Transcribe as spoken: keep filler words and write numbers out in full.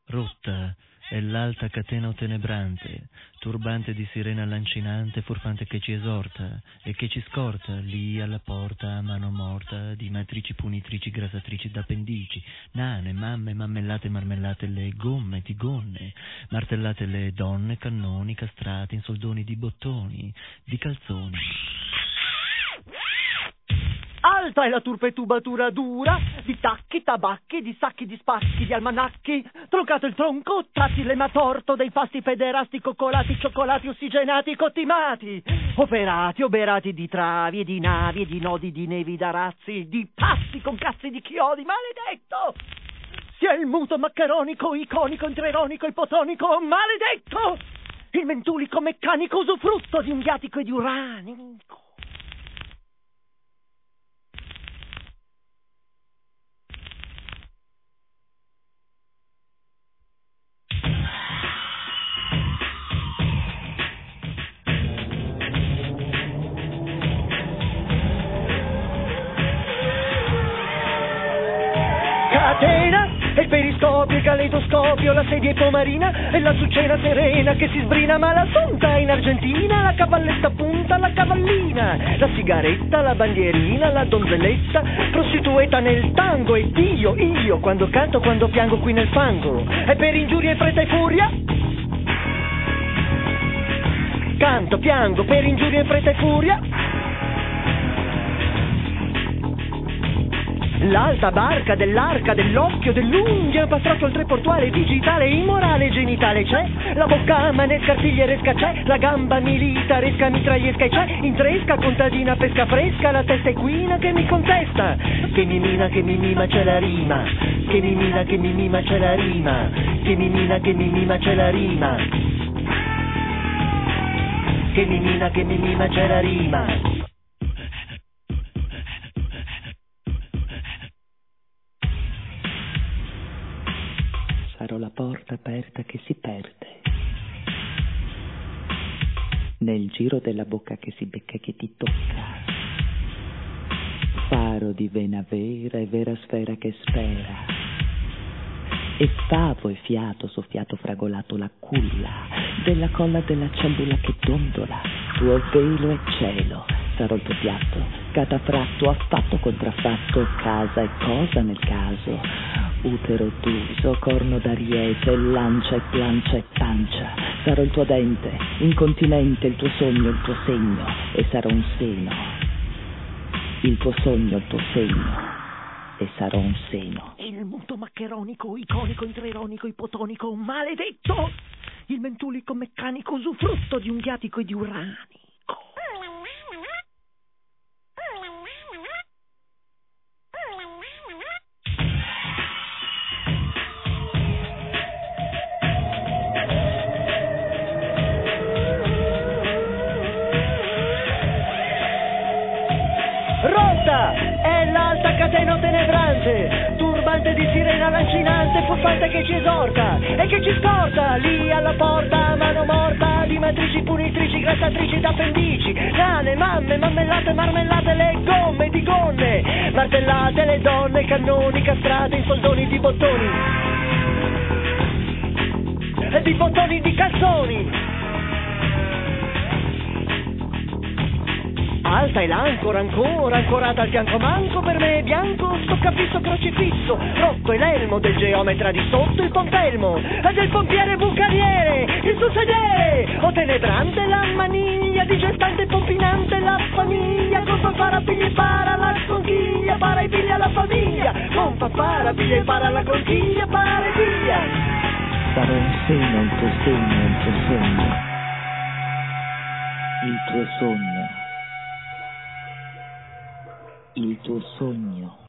Rotta è l'alta catena ottenebrante, turbante di sirena lancinante, furfante che ci esorta e che ci scorta, lì alla porta a mano morta, di matrici punitrici, grasatrici d'appendici, nane, mamme, mammellate, marmellate, le gomme, tigonne, martellate le donne, cannoni, castrati in soldoni di bottoni, di calzoni. Alta è la turpetubatura dura di tacchi, tabacchi, di sacchi di spacchi, di almanacchi. Troncato il tronco, tratti l'ema torto dei pasti pederasti, coccolati, cioccolati, ossigenati, cottimati. Operati, oberati di travi e di navi e di nodi di nevi d'arazzi, di passi con cazzi di chiodi, maledetto! Sia il muto maccheronico, iconico, intreronico, ipotonico, maledetto! Il mentulico meccanico usufrutto di un viatico e di uranico. Catena, e il periscopio, il caleidoscopio, la sedia ipomarina e la sucena serena che si sbrina mal'assunta in Argentina, la cavalletta punta, la cavallina, la sigaretta, la bandierina, la donzelletta, prostitueta nel tango e Dio, io, quando canto, quando piango qui nel fango, e per ingiuria e fretta e furia, canto, piango, per ingiuria e fretta e furia. L'alta barca dell'arca, dell'occhio, dell'unghia, passato al treportuale digitale, immorale, genitale c'è, la bocca manesca, artiglieresca c'è, la gamba militaresca, mitragliesca e c'è, intresca, contadina, pesca fresca, la testa equina che mi contesta, che mi mina, che mi mima, c'è la rima, che mi mina, che mi mima, c'è la rima, che mi mina, che mi mima, c'è la rima, che mi mina, che mi mima, c'è la rima. Sarò la porta aperta che si perde nel giro della bocca che si becca e che ti tocca, faro di vena vera e vera sfera che spera, e favo e fiato soffiato fragolato la culla della colla della cellula che dondola, tuo velo e cielo. Sarò il tuo piatto, catafratto, affatto contraffatto, casa e cosa nel caso, utero d'uso, corno d'ariete, lancia e plancia e pancia. Sarò il tuo dente, incontinente, il tuo sogno, il tuo segno, e sarò un seno, il tuo sogno, il tuo segno, e sarò un seno. Il muto maccheronico, iconico, intreronico, ipotonico, maledetto! Il mentulico meccanico usufrutto di un viatico e di uranico. Rotta è l'alta catena ottenebrante, turbante di sirena lancinante, furfante che ci esorta e che ci scorta, lì alla porta a mano morta, di matrici punitrici, grattatrici d'appendici, nane, mamme, mammellate, marmellate, le gomme di gonne, martellate le donne, cannoni, castrate in soldoni di bottoni e di bottoni di calzoni. Alta è l'ancora, ancora, ancorata al fianco manco, per me è bianco, stoccafisso crocifisso, rotto è l'elmo del geometra di sotto, il pontelmo, e del pompiere bucaniere, il suo sedere, ottenebrante la maniglia, digestante e pompinante la famiglia, con fanfara piglia e para la conchiglia, para e piglia la famiglia, con fanfara piglia e para la conchiglia, para e piglia. Sarò un seno, il tuo segno, il tuo sogno, il tuo sogno, il tuo sogno.